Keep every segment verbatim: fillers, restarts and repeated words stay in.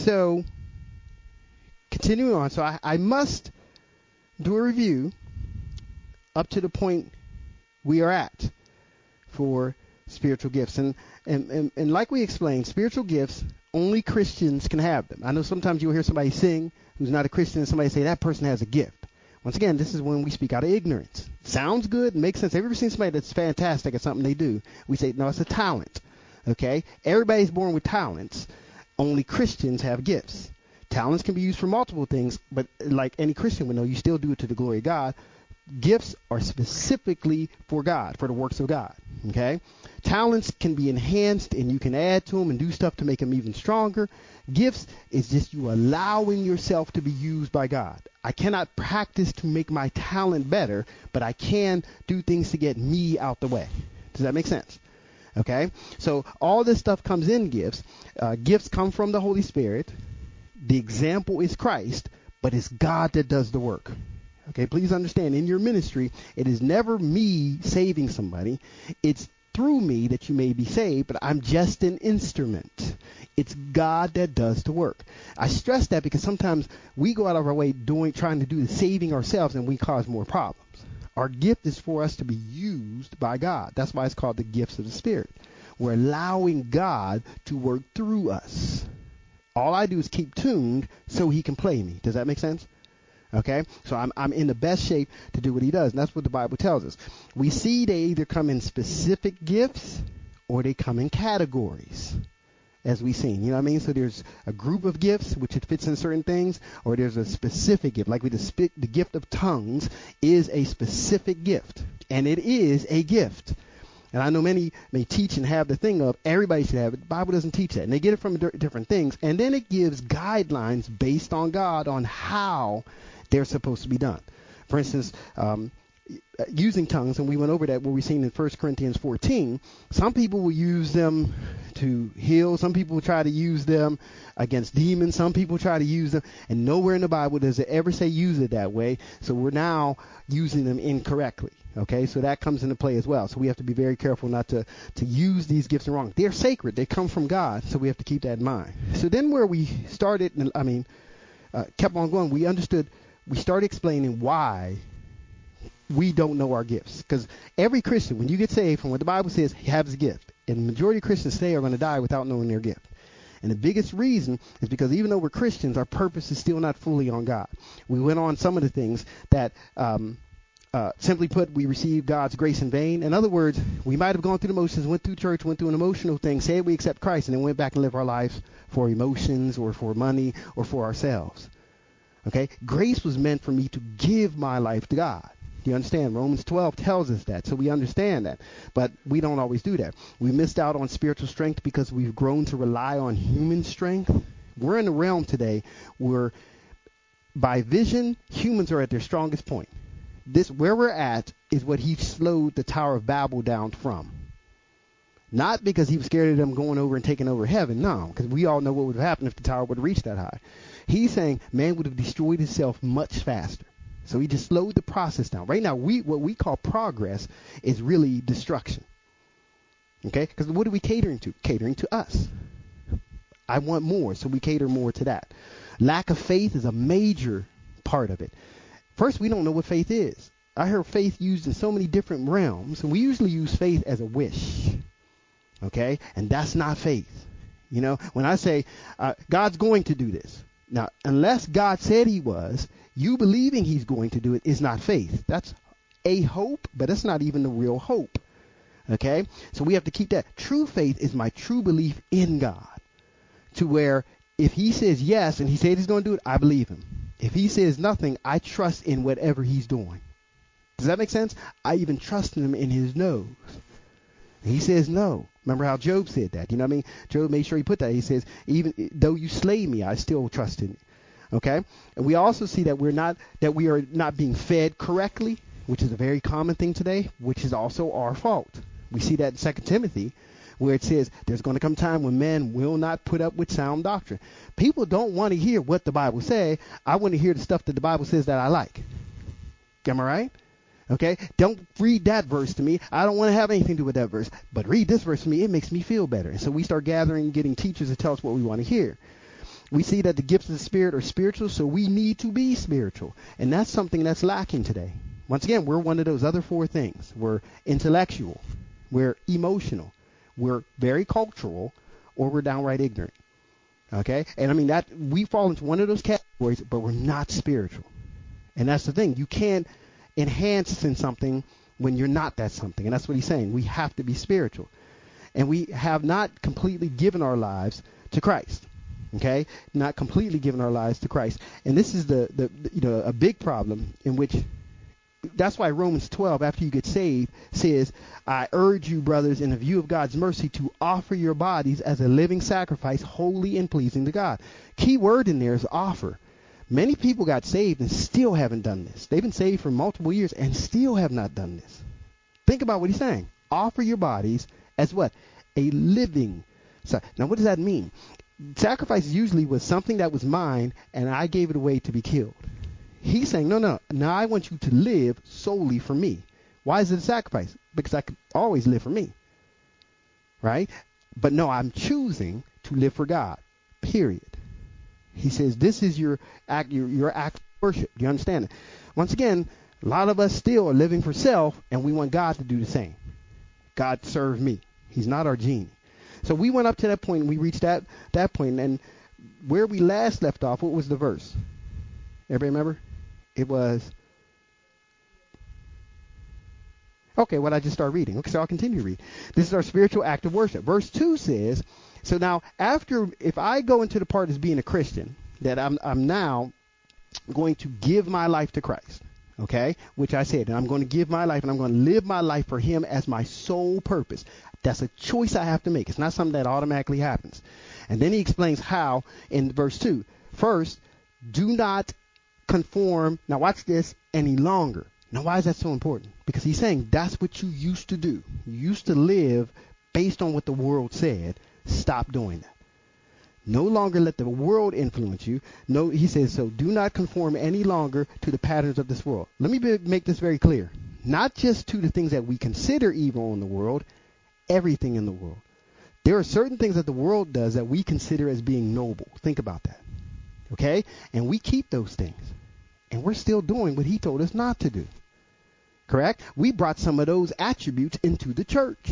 so continuing on, so I, I must do a review up to the point we are at for spiritual gifts. And, and, and, and like we explained, spiritual gifts, only Christians can have them. I know sometimes you'll hear somebody sing who's not a Christian and somebody say that person has a gift. Once again, this is when we speak out of ignorance. Sounds good, makes sense. Have you ever seen somebody that's fantastic at something they do? We say, no, it's a talent. Okay? Everybody's born with talents. Only Christians have gifts. Talents can be used for multiple things, but like any Christian would know, you still do it to the glory of God. Gifts are specifically for God, for the works of God. Okay? Talents can be enhanced, and you can add to them and do stuff to make them even stronger. Gifts is just you allowing yourself to be used by God. I cannot practice to make my talent better, but I can do things to get me out the way. Does that make sense? Okay? So all this stuff comes in gifts. Uh, gifts come from the Holy Spirit. The example is Christ, but it's God that does the work. Okay, please understand, in your ministry, it is never me saving somebody. It's through me that you may be saved, but I'm just an instrument. It's God that does the work. I stress that because sometimes we go out of our way doing, trying to do the saving ourselves, and we cause more problems. Our gift is for us to be used by God. That's why it's called the gifts of the Spirit. We're allowing God to work through us. All I do is keep tuned so he can play me. Does that make sense? Okay, so I'm I'm in the best shape to do what he does, and that's what the Bible tells us. We see they either come in specific gifts or they come in categories, as we've seen. You know what I mean? So there's a group of gifts, which it fits in certain things, or there's a specific gift. Like with the, sp- the gift of tongues is a specific gift, and it is a gift. And I know many may teach and have the thing of everybody should have it. The Bible doesn't teach that, and they get it from di- different things, and then it gives guidelines based on God on how they're supposed to be done. For instance, um, using tongues, and we went over that what we've seen in First Corinthians fourteen, some people will use them to heal. Some people try to use them against demons. Some people try to use them, and nowhere in the Bible does it ever say use it that way. So we're now using them incorrectly. Okay, so that comes into play as well. So we have to be very careful not to, to use these gifts wrong. They're sacred. They come from God, so we have to keep that in mind. So then where we started, I mean, uh, kept on going, we understood, we started explaining why we don't know our gifts. Because every Christian, when you get saved, from what the Bible says, has a gift. And the majority of Christians today are going to die without knowing their gift. And the biggest reason is because even though we're Christians, our purpose is still not fully on God. We went on some of the things that, um, uh, simply put, we received God's grace in vain. In other words, we might have gone through the motions, went through church, went through an emotional thing, said we accept Christ, and then went back and lived our lives for emotions or for money or for ourselves. Okay? Grace was meant for me to give my life to God. Do you understand? Romans twelve tells us that, so we understand that. But we don't always do that. We missed out on spiritual strength because we've grown to rely on human strength. We're in a realm today where, by vision, humans are at their strongest point. This, where we're at, is what he slowed the Tower of Babel down from. Not because he was scared of them going over and taking over heaven, no, because we all know what would have happened if the tower would have reached that high. He's saying man would have destroyed himself much faster. So he just slowed the process down. Right now, we what we call progress is really destruction. Okay? Because what are we catering to? Catering to us. I want more, so we cater more to that. Lack of faith is a major part of it. First, we don't know what faith is. I heard faith used in so many different realms, and we usually use faith as a wish. Okay? And that's not faith. You know, when I say uh, God's going to do this. Now, unless God said he was, you believing he's going to do it is not faith. That's a hope, but that's not even the real hope. Okay? So we have to keep that. True faith is my true belief in God. To where if he says yes and he said he's going to do it, I believe him. If he says nothing, I trust in whatever he's doing. Does that make sense? I even trust him in his no's. He says no. Remember how Job said that? You know what I mean? Job made sure he put that. He says, even though you slay me, I still trust in you. Okay? And we also see that we're not that we are not being fed correctly, which is a very common thing today, which is also our fault. We see that in Second Timothy, where it says there's going to come a time when men will not put up with sound doctrine. People don't want to hear what the Bible says. I want to hear the stuff that the Bible says that I like. Am I right? Okay? Don't read that verse to me. I don't want to have anything to do with that verse. But read this verse to me. It makes me feel better. And so we start gathering, getting teachers to tell us what we want to hear. We see that the gifts of the Spirit are spiritual, so we need to be spiritual. And that's something that's lacking today. Once again, we're one of those other four things. We're intellectual, we're emotional, we're very cultural, or we're downright ignorant. Okay? And I mean, that we fall into one of those categories, but we're not spiritual. And that's the thing. You can't enhance in something when you're not that something. And that's what he's saying. We have to be spiritual. And we have not completely given our lives to Christ. Okay? Not completely given our lives to Christ. And this is the, the, the you know, a big problem in which, that's why Romans twelve, after you get saved, says, I urge you, brothers, in the view of God's mercy, to offer your bodies as a living sacrifice, holy and pleasing to God. Key word in there is offer. Many people got saved and still haven't done this. They've been saved for multiple years and still have not done this. Think about what he's saying. Offer your bodies as what? A living sacrifice. Now, what does that mean? Sacrifice usually was something that was mine and I gave it away to be killed. He's saying, no, no, now I want you to live solely for me. Why is it a sacrifice? Because I could always live for me. Right? But no, I'm choosing to live for God. Period. He says this is your act, your, your act of worship. Do you understand it? Once again, a lot of us still are living for self, and we want God to do the same. God serve me. He's not our genie. So we went up to that point, and we reached that, that point, and where we last left off, what was the verse? Everybody remember? It was, okay, what I just started reading. Okay, so I'll continue to read. This is our spiritual act of worship. Verse two says, so now after, if I go into the part as being a Christian, that I'm, I'm now going to give my life to Christ, okay, which I said, and I'm going to give my life and I'm going to live my life for him as my sole purpose. That's a choice I have to make. It's not something that automatically happens. And then he explains how in verse two. First, do not conform, now watch this, any longer. Now, why is that so important? Because he's saying that's what you used to do. You used to live based on what the world said. Stop doing that. No longer let the world influence you. No, he says, so do not conform any longer to the patterns of this world. Let me be, make this very clear. Not just to the things that we consider evil in the world, everything in the world. There are certain things that the world does that we consider as being noble. Think about that. Okay? And we keep those things. And we're still doing what he told us not to do. Correct? We brought some of those attributes into the church.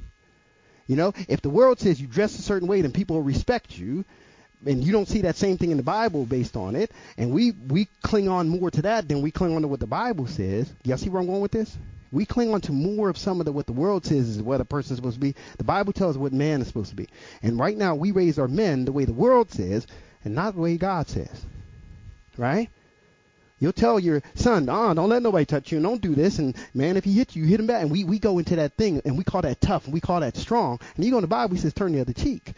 You know, if the world says you dress a certain way, then people will respect you. And you don't see that same thing in the Bible based on it. And we, we cling on more to that than we cling on to what the Bible says. Y'all see where I'm going with this? We cling on to more of some of the what the world says is what a person is supposed to be. The Bible tells us what man is supposed to be. And right now we raise our men the way the world says and not the way God says. Right? You'll tell your son, oh, don't let nobody touch you and don't do this. And, man, if he hits you, you hit him back. And we, we go into that thing, and we call that tough, and we call that strong. And you go in the Bible, he says, turn the other cheek.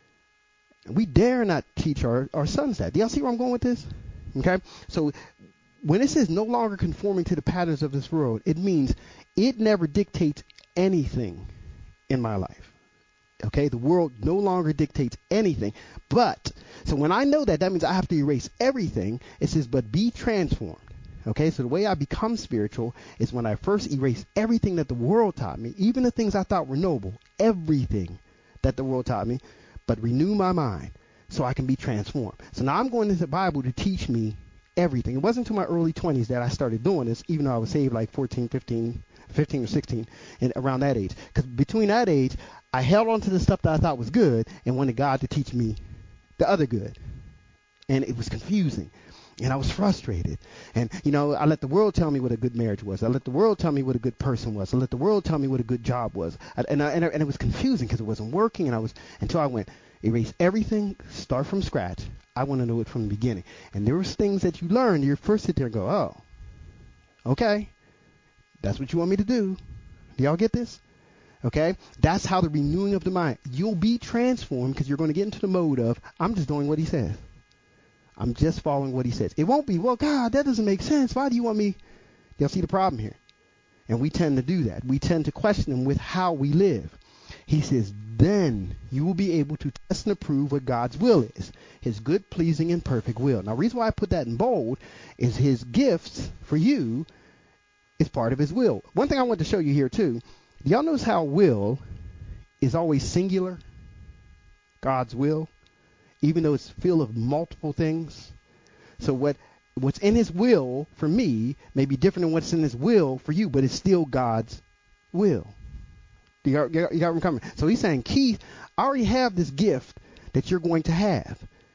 And we dare not teach our, our sons that. Do y'all see where I'm going with this? Okay? So when it says no longer conforming to the patterns of this world, it means it never dictates anything in my life. Okay, the world no longer dictates anything. But, so when I know that, that means I have to erase everything. It says, but be transformed. Okay, so the way I become spiritual is when I first erase everything that the world taught me, even the things I thought were noble, everything that the world taught me, but renew my mind so I can be transformed. So now I'm going into the Bible to teach me everything. It wasn't until my early twenties that I started doing this, even though I was saved like fourteen, fifteen, fifteen or sixteen, and around that age. Because between that age, I held on to the stuff that I thought was good and wanted God to teach me the other good. And it was confusing. And I was frustrated. And, you know, I let the world tell me what a good marriage was. I let the world tell me what a good person was. I let the world tell me what a good job was. I, and, I, and, I, and it was confusing because it wasn't working. And I was, until I went, erase everything, start from scratch. I want to know it from the beginning. And there was things that you learn. You first sit there and go, oh, okay, that's what you want me to do. Do y'all get this? Okay, that's how the renewing of the mind. You'll be transformed because you're going to get into the mode of, I'm just doing what he says. I'm just following what he says. It won't be, well, God, that doesn't make sense. Why do you want me? You'll see the problem here. And we tend to do that. We tend to question him with how we live. He says, then you will be able to test and approve what God's will is, his good, pleasing, and perfect will. Now, the reason why I put that in bold is his gifts for you is part of his will. One thing I want to show you here, too. Y'all notice how will is always singular? God's will. even though it's filled of multiple things. So what what's in his will for me may be different than what's in his will for you, but it's still God's will. You got, you got, you got where I'm coming? So he's saying, Keith, I already have this gift that you're going to have.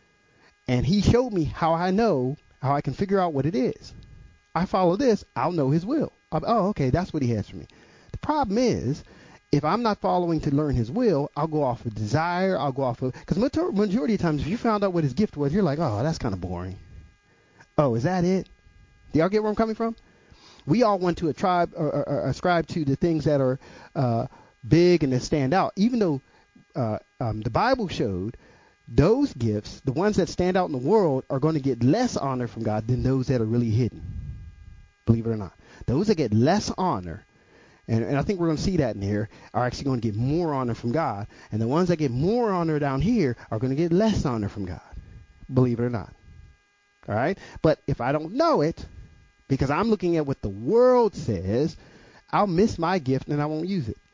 And he showed me how I know, how I can figure out what it is. I follow this, I'll know his will. I'll, oh, okay, that's what he has for me. The problem is, if I'm not following to learn his will, I'll go off of desire, I'll go off of, because majority of times, if you found out what his gift was, you're like, oh, that's kind of boring. Oh, is that it? Do y'all get where I'm coming from? We all want to a tribe or, or, or ascribe to the things that are uh, big and that stand out, even though uh, um, the Bible showed those gifts, the ones that stand out in the world, are going to get less honor from God than those that are really hidden. Believe it or not. Those that get less honor, and, and I think we're going to see that in here, are actually going to get more honor from God. And the ones that get more honor down here are going to get less honor from God. Believe it or not. All right? But if I don't know it, because I'm looking at what the world says, I'll miss my gift and I won't use it.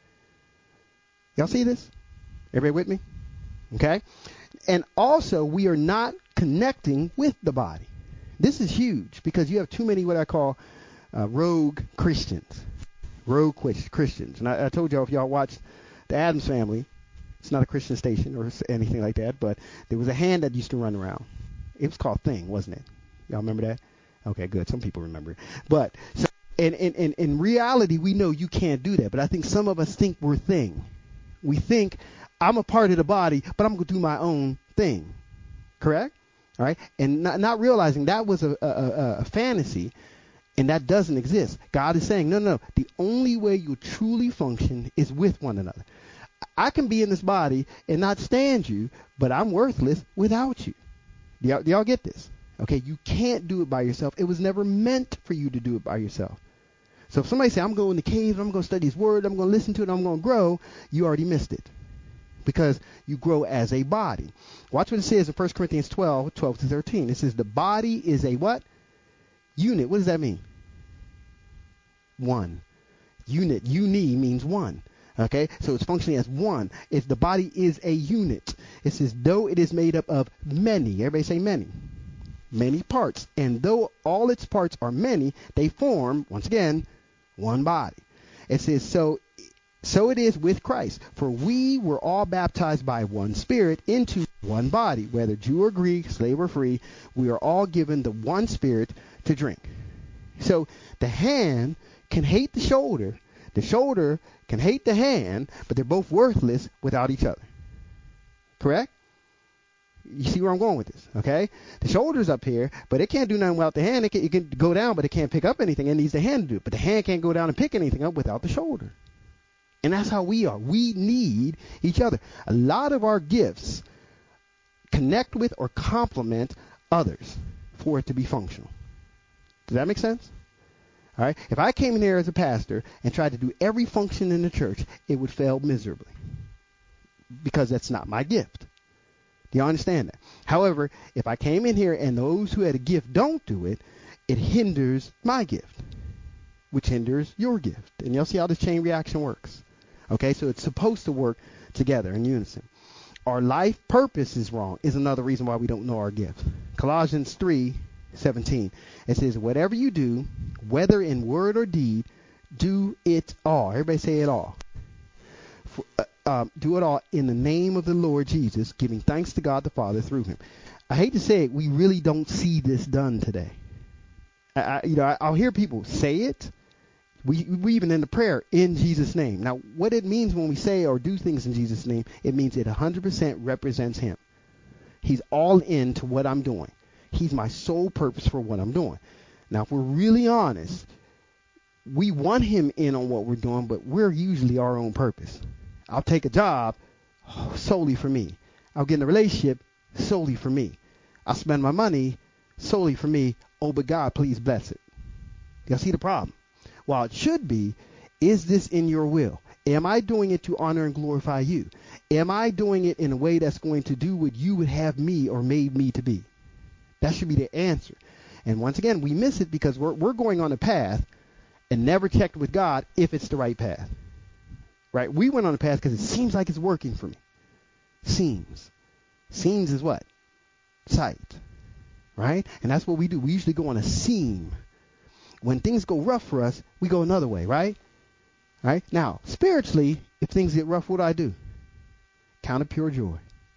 Y'all see this? Everybody with me? Okay? And also, we are not connecting with the body. This is huge because you have too many what I call uh, rogue Christians. Rogue Christians. And I, I told y'all, if y'all watched the Addams Family, it's not a Christian station or anything like that, but there was a hand that used to run around. It was called Thing, wasn't it? Y'all remember that? Okay, good. Some people remember it. But so, in, in, in, in reality, we know you can't do that. But I think some of us think we're Thing. We think I'm a part of the body, but I'm going to do my own thing. Correct? All right? And not, not realizing that was a, a, a, a fantasy, and that doesn't exist. God is saying, no, no, no. The only way you truly function is with one another. I can be in this body and not stand you, but I'm worthless without you. Do y'all, do y'all get this? Okay, you can't do it by yourself. It was never meant for you to do it by yourself. So if somebody say, I'm going to the cave, I'm going to study his word, I'm going to listen to it, I'm going to grow, you already missed it. Because you grow as a body. Watch what it says in First Corinthians twelve, twelve to thirteen. It says the body is a what? Unit. What does that mean? One. Unit. Uni means one. Okay, so it's functioning as one. If the body is a unit, it says though it is made up of many. Everybody say many. Many parts. And though all its parts are many, they form, once again, one body. It says so. So it is with Christ, for we were all baptized by one Spirit into one body, whether Jew or Greek, slave or free, we are all given the one Spirit to drink. So the hand can hate the shoulder, the shoulder can hate the hand, but they're both worthless without each other. Correct? You see where I'm going with this, okay? The shoulder's up here, but it can't do nothing without the hand. It can, it can go down, but it can't pick up anything. It needs the hand to do it, but the hand can't go down and pick anything up without the shoulder. And that's how we are. We need each other. A lot of our gifts connect with or complement others for it to be functional. Does that make sense? All right. If I came in here as a pastor and tried to do every function in the church, it would fail miserably because that's not my gift. Do you understand that? However, if I came in here and those who had a gift don't do it, it hinders my gift, which hinders your gift. And you'll see how this chain reaction works. Okay, so it's supposed to work together in unison. Our life purpose is wrong is another reason why we don't know our gift. Colossians three seventeen. It says, whatever you do, whether in word or deed, do it all. Everybody say it all. For, uh, uh, do it all in the name of the Lord Jesus, giving thanks to God the Father through him. I hate to say it, we really don't see this done today. I, I, you know, I, I'll hear people say it. We, we even in the prayer, in Jesus' name. Now, what it means when we say or do things in Jesus' name, it means it one hundred percent represents him. He's all in to what I'm doing. He's my sole purpose for what I'm doing. Now, if we're really honest, we want him in on what we're doing, but we're usually our own purpose. I'll take a job solely for me. I'll get in a relationship solely for me. I'll spend my money solely for me. Oh, but God, please bless it. Y'all see the problem? While it should be, is this in your will? Am I doing it to honor and glorify you? Am I doing it in a way that's going to do what you would have me or made me to be? That should be the answer. And once again, we miss it because we're, we're going on a path and never checked with God if it's the right path. Right? We went on a path because it seems like it's working for me. Seems. Seems is what? sight, right? And that's what we do. We usually go on a seam. When things go rough for us, we go another way, right? Right? Now, spiritually, if things get rough, what do I do? Count it pure joy.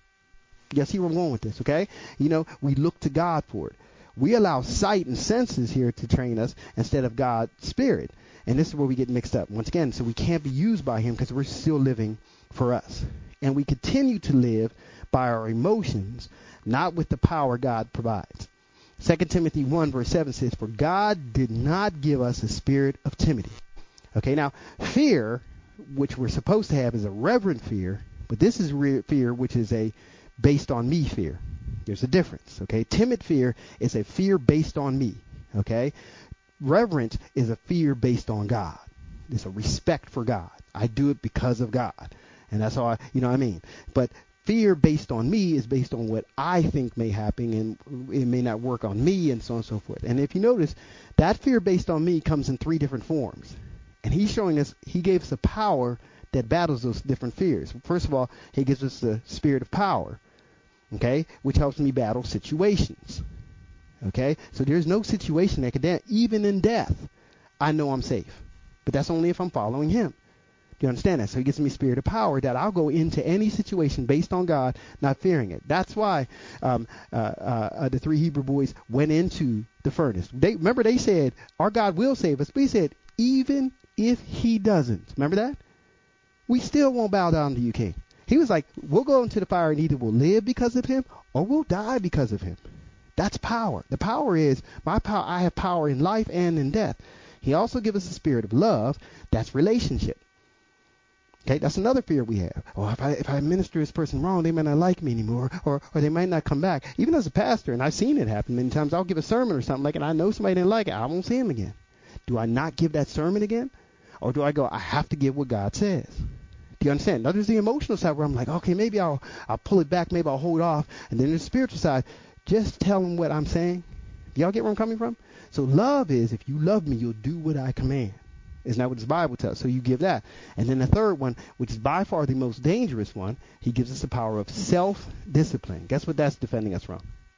You see where I'm going with this, okay? You know, we look to God for it. We allow sight and senses here to train us instead of God's spirit. And this is where we get mixed up. Once again, so we can't be used by him because we're still living for us. And we continue to live by our emotions, not with the power God provides. Second Timothy one verse seven says, for God did not give us a spirit of timidity. Okay, now fear, which we're supposed to have, is a reverent fear, but this is re- fear which is a based on me fear. There's a difference, okay? Timid fear is a fear based on me, okay? Reverent is a fear based on God. It's a respect for God. I do it because of God. And that's all I, you know what I mean? But fear based on me is based on what I think may happen, and it may not work on me, and so on and so forth. And if you notice, that fear based on me comes in three different forms. And he's showing us, he gave us a power that battles those different fears. First of all, he gives us the spirit of power, okay, which helps me battle situations. Okay, so there's no situation that could, even in death, I know I'm safe. But that's only if I'm following him. Do you understand that? So he gives me spirit of power that I'll go into any situation based on God, not fearing it. That's why um, uh, uh, the three Hebrew boys went into the furnace. They remember they said, our God will save us. But he said, even if he doesn't, remember that? We still won't bow down to you, King. He was like, we'll go into the fire and either we'll live because of him or we'll die because of him. That's power. The power is my power. I have power in life and in death. He also gives us a spirit of love. That's relationship. Okay, that's another fear we have. Oh, if I if I minister this person wrong, they might not like me anymore, or or they might not come back. Even as a pastor, and I've seen it happen many times. I'll give a sermon or something like it, and I know somebody didn't like it. I won't see him again. Do I not give that sermon again, or do I go? I have to give what God says. Do you understand? Now there's the emotional side where I'm like, okay, maybe I'll I'll pull it back, maybe I'll hold off, and then there's the spiritual side. Just tell them what I'm saying. Do y'all get where I'm coming from? So love is, if you love me, you'll do what I command. Isn't that what the Bible tells? So you give that. And then the third one, which is by far the most dangerous one, he gives us the power of self-discipline. Guess what that's defending us from?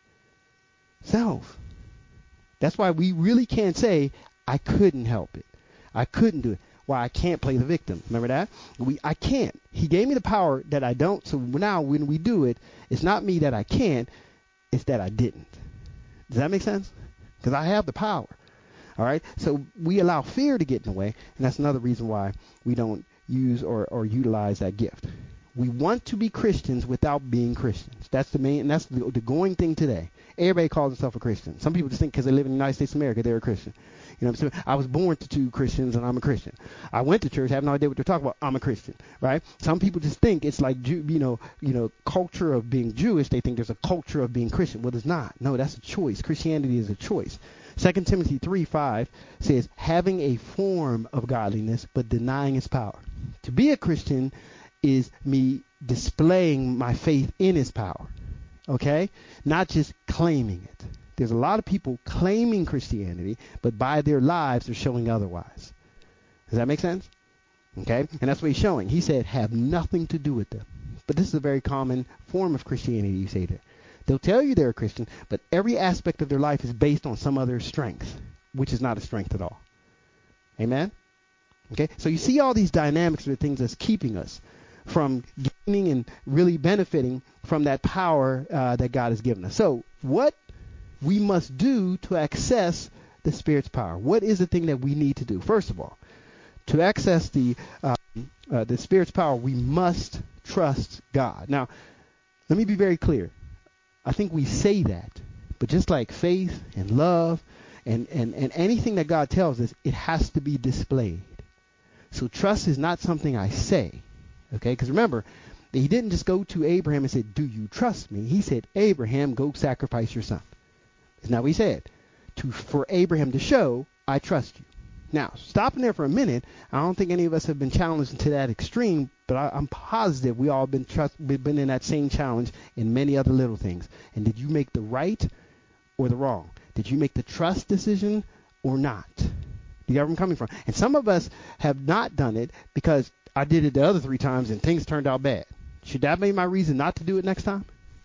Self. That's why we really can't say, I couldn't help it. I couldn't do it. Why I can't play the victim. Remember that? We I can't. He gave me the power that I don't. So now when we do it, it's not me that I can't. It's that I didn't. Does that make sense? Because I have the power. All right. So we allow fear to get in the way, and that's another reason why we don't use or, or utilize that gift. We want to be Christians without being Christians. That's the main, and that's the, the going thing today. Everybody calls themselves a Christian. Some people just think because they live in the United States of America, they're a Christian. You know what I'm saying? I was born to two Christians, and I'm a Christian. I went to church, have no idea what they're talking about. I'm a Christian, right? Some people just think it's like, Jew, you know, you know, culture of being Jewish. They think there's a culture of being Christian. Well, there's not. No, that's a choice. Christianity is a choice. Second Timothy three five says, having a form of godliness, but denying its power. To be a Christian is me displaying my faith in his power, okay? Not just claiming it. There's a lot of people claiming Christianity, but by their lives they're showing otherwise. Does that make sense? Okay? And that's what he's showing. He said, have nothing to do with them. But this is a very common form of Christianity, you say that. They'll tell you they're a Christian, but every aspect of their life is based on some other strength, which is not a strength at all. Amen? Okay? So you see all these dynamics are the things that's keeping us from gaining and really benefiting from that power uh, that God has given us. So what we must do to access the Spirit's power? What is the thing that we need to do? First of all, to access the uh, uh, the Spirit's power, we must trust God. Now, let me be very clear. I think we say that, but just like faith and love and, and, and anything that God tells us, it has to be displayed. So trust is not something I say, okay? Because remember, he didn't just go to Abraham and said, do you trust me? He said, Abraham, go sacrifice your son. Isn't that what he said? To, for Abraham to show, I trust you. Now, stopping there for a minute, I don't think any of us have been challenged to that extreme, but I, I'm positive we all have been, trust, been in that same challenge in many other little things. And did you make the right or the wrong? Did you make the trust decision or not? Do you get where I'm coming from? And some of us have not done it because I did it the other three times and things turned out bad. Should that be my reason not to do it next time? Do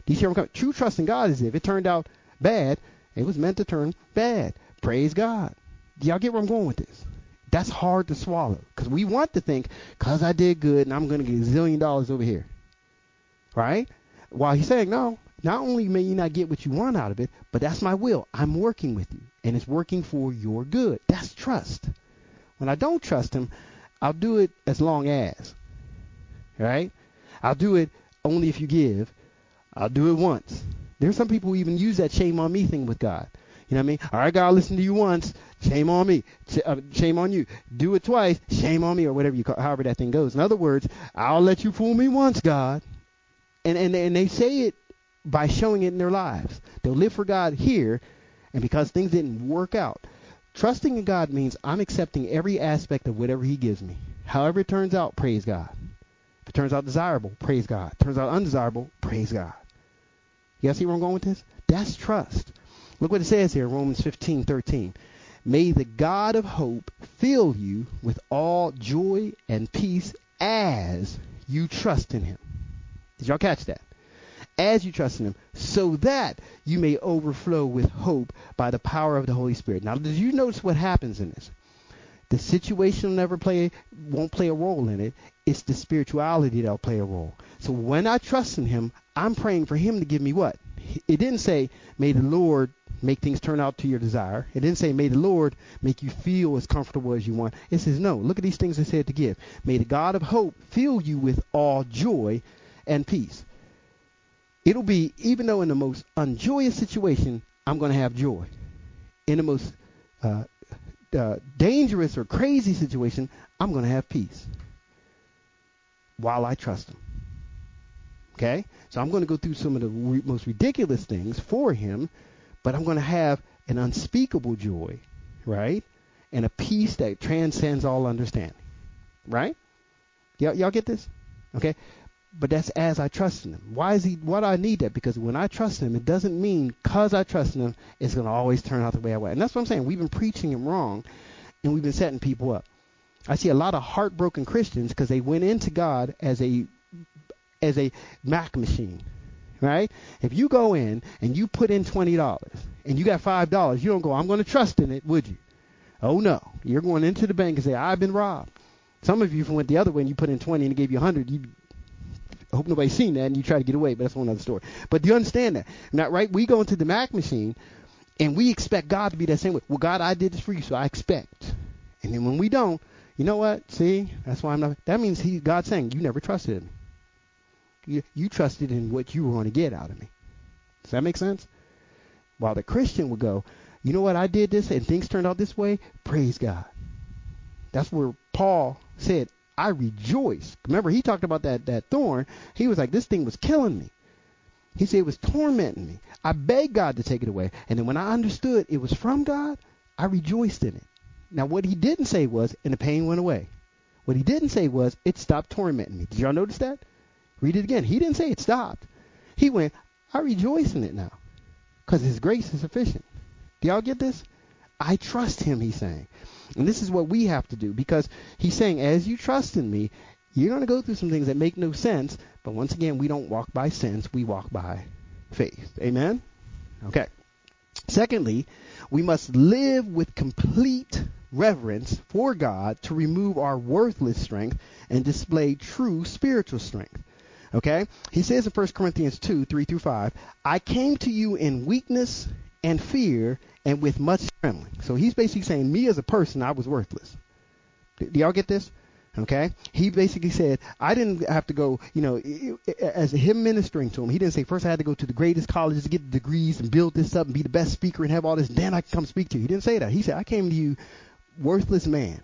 Do you see where I'm coming? True trust in God is if it turned out bad, it was meant to turn bad. Praise God. Do y'all get where I'm going with this? That's hard to swallow because we want to think, because I did good and I'm going to get a zillion dollars over here. Right? While he's saying, no, not only may you not get what you want out of it, but that's my will. I'm working with you, and it's working for your good. That's trust. When I don't trust him, I'll do it as long as. Right? I'll do it only if you give. I'll do it once. There's some people who even use that shame on me thing with God. You know what I mean? All right, God, I'll listen to you once. Shame on me. Sh- uh, shame on you. Do it twice. Shame on me, or whatever you call, however that thing goes. In other words, I'll let you fool me once, God. And, and and they say it by showing it in their lives. They'll live for God here, and because things didn't work out. Trusting in God means I'm accepting every aspect of whatever he gives me. However it turns out, praise God. If it turns out desirable, praise God. Turns out undesirable, praise God. You guys see where I'm going with this? That's trust. Look what it says here, Romans fifteen thirteen. May the God of hope fill you with all joy and peace as you trust in him. Did y'all catch that? As you trust in him, so that you may overflow with hope by the power of the Holy Spirit. Now, did you notice what happens in this? The situation will never play, won't play a role in it. It's the spirituality that'll play a role. So when I trust in him, I'm praying for him to give me what? It didn't say, may the Lord make things turn out to your desire. It didn't say, may the Lord make you feel as comfortable as you want. It says, no, look at these things it said to give. May the God of hope fill you with all joy and peace. It'll be, even though in the most unjoyous situation, I'm going to have joy. In the most uh, uh, dangerous or crazy situation, I'm going to have peace while I trust him. Okay? So I'm going to go through some of the re- most ridiculous things for him, but I'm going to have an unspeakable joy, right? And a peace that transcends all understanding, right? Y- y'all get this? Okay? But that's as I trust in him. Why is he? Why do I need that? Because when I trust him, it doesn't mean because I trust in him, it's going to always turn out the way I want. And that's what I'm saying. We've been preaching him wrong, and we've been setting people up. I see a lot of heartbroken Christians because they went into God as a as a Mac machine, right? If you go in and you put in twenty dollars and you got five dollars, you don't go, I'm going to trust in it, would you? Oh, no. You're going into the bank and say, I've been robbed. Some of you went the other way and you put in twenty and it gave you one hundred. You I hope nobody's seen that and you try to get away, but that's one other story. But do you understand that? Not right? We go into the Mac machine and we expect God to be that same way. Well, God, I did this for you, so I expect. And then when we don't, you know what? See, that's why I'm not. That means he, God's saying, you never trusted me. You, you trusted in what you were going to get out of me. Does that make sense? While the Christian would go, you know what? I did this and things turned out this way. Praise God. That's where Paul said, I rejoice. Remember, he talked about that, that thorn. He was like, this thing was killing me. He said it was tormenting me. I begged God to take it away. And then when I understood it was from God, I rejoiced in it. Now, what he didn't say was, and the pain went away. What he didn't say was, it stopped tormenting me. Did y'all notice that? Read it again. He didn't say it stopped. He went, I rejoice in it now because his grace is sufficient. Do y'all get this? I trust him, he's saying. And this is what we have to do because he's saying, as you trust in me, you're going to go through some things that make no sense. But once again, we don't walk by sense. We walk by faith. Amen? Okay. Secondly, we must live with complete reverence for God to remove our worthless strength and display true spiritual strength. Okay? He says in First Corinthians two, three through five, I came to you in weakness and fear and with much trembling. So he's basically saying, me as a person, I was worthless. Do y'all get this? Okay? He basically said, I didn't have to go, you know, as him ministering to him, he didn't say, first I had to go to the greatest colleges to get the degrees and build this up and be the best speaker and have all this, then I can come speak to you. He didn't say that. He said, I came to you worthless man.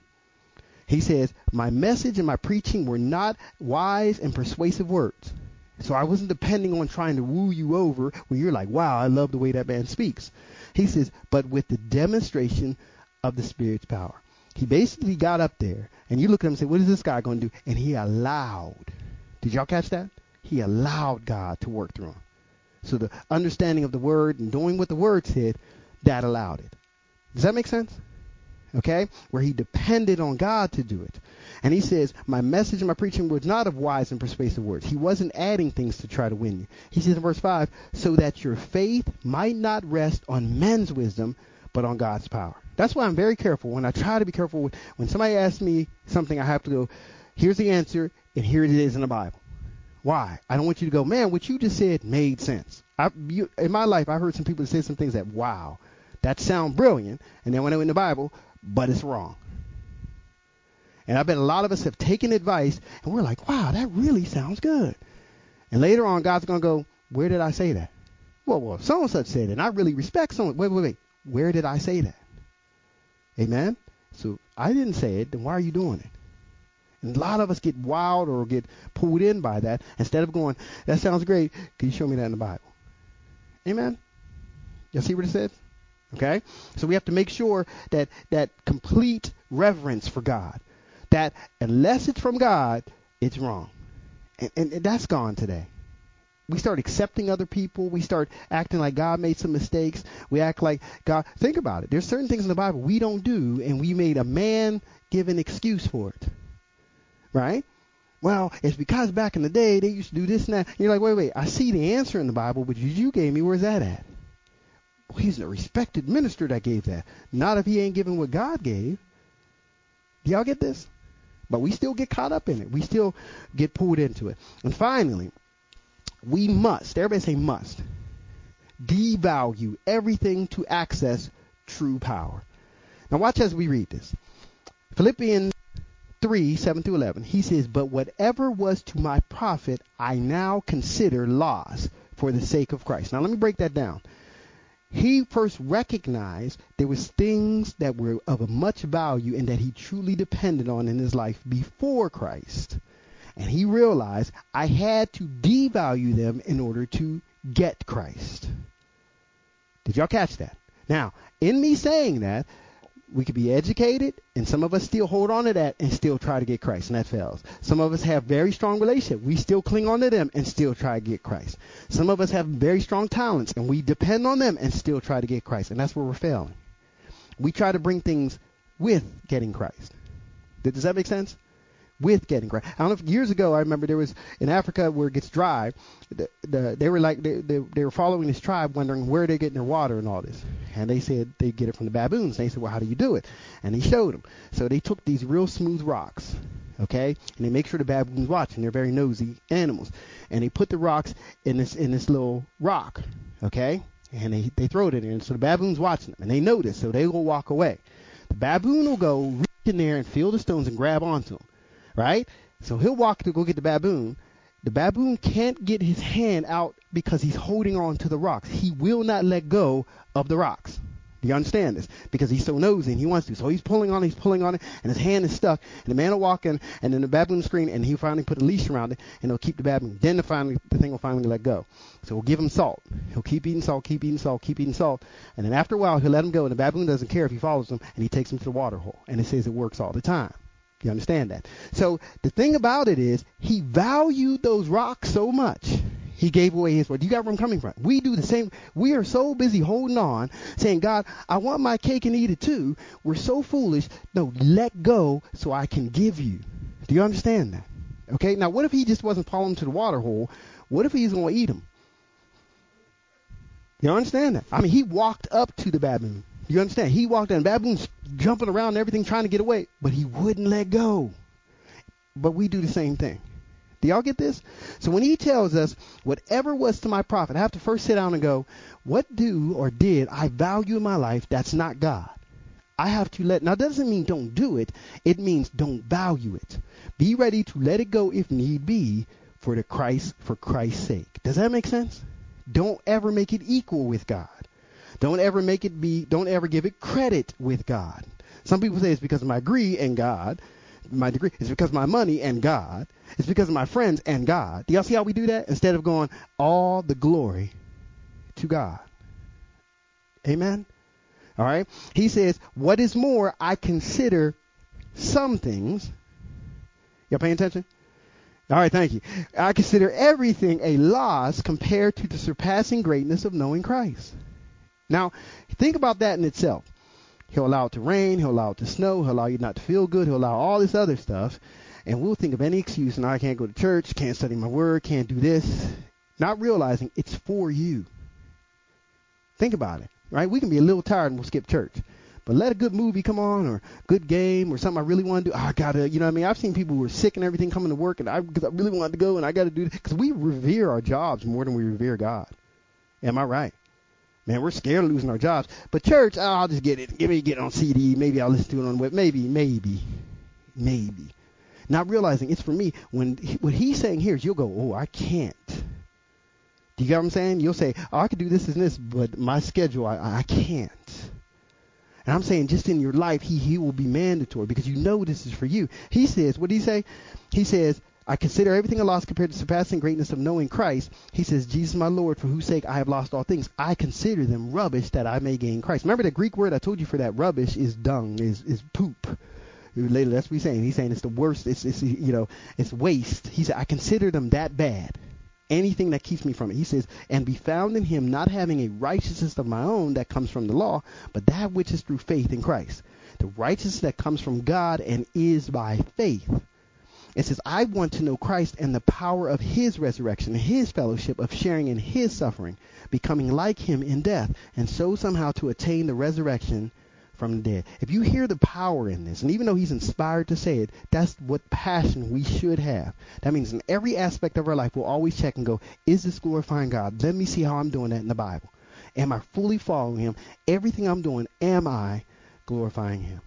He says, my message and my preaching were not wise and persuasive words. So I wasn't depending on trying to woo you over when you're like, wow, I love the way that man speaks. He says, but with the demonstration of the Spirit's power. He basically got up there, and you look at him and say, what is this guy going to do? And he allowed. Did y'all catch that? He allowed God to work through him. So the understanding of the word and doing what the word said, that allowed it. Does that make sense? Okay? Where he depended on God to do it. And he says, my message and my preaching was not of wise and persuasive words. He wasn't adding things to try to win you. He says in verse five, so that your faith might not rest on men's wisdom, but on God's power. That's why I'm very careful. When I try to be careful, with, when somebody asks me something, I have to go, here's the answer, and here it is in the Bible. Why? I don't want you to go, man, what you just said made sense. I, you, in my life, I've heard some people say some things that, wow, that sound brilliant. And then when I went in the Bible, but it's wrong. And I bet a lot of us have taken advice, and we're like, wow, that really sounds good. And later on, God's going to go, where did I say that? Well, well, so-and-such said it, and I really respect someone. Wait, wait, wait. Where did I say that? Amen? So I didn't say it, then why are you doing it? And a lot of us get wild or get pulled in by that. Instead of going, that sounds great, can you show me that in the Bible? Amen? You see what it says? Okay? So we have to make sure that that complete reverence for God, that unless it's from God, it's wrong. And, and, and that's gone today. We start accepting other people. We start acting like God made some mistakes. We act like God. Think about it. There's certain things in the Bible we don't do, and we made a man-given excuse for it. Right? Well, it's because back in the day they used to do this and that. You're like, wait, wait. I see the answer in the Bible, but you, you gave me. Where's that at? Well, he's a respected minister that gave that. Not if he ain't giving what God gave. Do y'all get this? But we still get caught up in it. We still get pulled into it. And finally, we must, everybody say must, devalue everything to access true power. Now watch as we read this. Philippians three, seven through eleven. He says, but whatever was to my profit, I now consider loss for the sake of Christ. Now let me break that down. He first recognized there was things that were of a much value and that he truly depended on in his life before Christ. And he realized I had to devalue them in order to get Christ. Did y'all catch that? Now, in me saying that, we could be educated, and some of us still hold on to that and still try to get Christ, and that fails. Some of us have very strong relationships. We still cling on to them and still try to get Christ. Some of us have very strong talents, and we depend on them and still try to get Christ, and that's where we're failing. We try to bring things with getting Christ. Does that make sense? With getting Christ. I don't know if years ago, I remember there was in Africa where it gets dry. The, the, they were like they, they, they were following this tribe, wondering where they're getting their water and all this. And they said they get it from the baboons. And they said, well, how do you do it? And he showed them. So they took these real smooth rocks, okay, and they make sure the baboons watch, and they're very nosy animals. And they put the rocks in this in this little rock, okay, and they they throw it in there. And so the baboons watching them, and they notice, so they will walk away. The baboon will go reach in there and feel the stones and grab onto them. Right? So he'll walk to go get the baboon. The baboon can't get his hand out because he's holding on to the rocks. He will not let go of the rocks. Do you understand this? Because he's so nosy and he wants to. So he's pulling on it, he's pulling on it, and his hand is stuck. And the man will walk in, and then the baboon will scream, and he'll finally put a leash around it, and he'll keep the baboon. Then the, finally, the thing will finally let go. So we'll give him salt. He'll keep eating salt, keep eating salt, keep eating salt. And then after a while, he'll let him go, and the baboon doesn't care if he follows him, and he takes him to the water hole. And it says it works all the time. You understand that? So the thing about it is he valued those rocks so much, he gave away his word. You got where I'm coming from? We do the same. We are so busy holding on, saying, God, I want my cake and eat it too. We're so foolish. No, let go so I can give you. Do you understand that? Okay, now what if he just wasn't following to the water hole? What if he's going to eat him? You understand that? I mean, he walked up to the baboon. You understand? He walked in, baboons jumping around and everything trying to get away, but he wouldn't let go. But we do the same thing. Do y'all get this? So when he tells us, whatever was to my profit, I have to first sit down and go, what do or did I value in my life that's not God? I have to let, now that doesn't mean don't do it. It means don't value it. Be ready to let it go if need be for the Christ, for Christ's sake. Does that make sense? Don't ever make it equal with God. Don't ever make it be, don't ever give it credit with God. Some people say it's because of my degree and God. My degree. It's because of my money and God. It's because of my friends and God. Do y'all see how we do that? Instead of going, all the glory to God. Amen? All right? He says, what is more, I consider some things. Y'all paying attention? All right, thank you. I consider everything a loss compared to the surpassing greatness of knowing Christ. Now, think about that in itself. He'll allow it to rain. He'll allow it to snow. He'll allow you not to feel good. He'll allow all this other stuff. And we'll think of any excuse. And I can't go to church, can't study my word, can't do this. Not realizing it's for you. Think about it, right? We can be a little tired and we'll skip church. But let a good movie come on or good game or something I really want to do. Oh, I got to, you know what I mean? I've seen people who are sick and everything coming to work, and I, cause I really wanted to go and I got to do it. Because we revere our jobs more than we revere God. Am I right? Man, we're scared of losing our jobs. But church, oh, I'll just get it. Give me get it on C D. Maybe I'll listen to it on the web. Maybe, maybe, maybe. Not realizing it's for me. When what he's saying here is you'll go, oh, I can't. Do you get what I'm saying? You'll say, oh, I could do this and this, but my schedule, I, I can't. And I'm saying just in your life, he, he will be mandatory because you know this is for you. He says, what did he say? He says, I consider everything a loss compared to surpassing greatness of knowing Christ. He says, Jesus, my Lord, for whose sake I have lost all things. I consider them rubbish that I may gain Christ. Remember the Greek word I told you for that rubbish is dung, is, is poop. Later, that's what he's saying. He's saying it's the worst. It's, it's, you know, it's waste. He said, I consider them that bad. Anything that keeps me from it. He says, and be found in him, not having a righteousness of my own that comes from the law, but that which is through faith in Christ. The righteousness that comes from God and is by faith. It says, I want to know Christ and the power of his resurrection, his fellowship of sharing in his suffering, becoming like him in death, and so somehow to attain the resurrection from the dead. If you hear the power in this, and even though he's inspired to say it, that's what passion we should have. That means in every aspect of our life, we'll always check and go, is this glorifying God? Let me see how I'm doing that in the Bible. Am I fully following him? Everything I'm doing, am I glorifying him?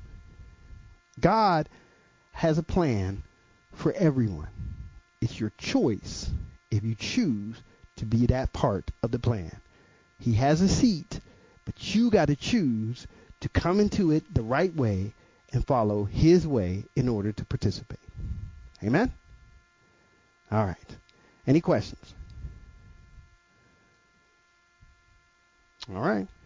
God has a plan for everyone. It's your choice if you choose to be that part of the plan. He has a seat, but you got to choose to come into it the right way and follow his way in order to participate. Amen? All right. Any questions? All right.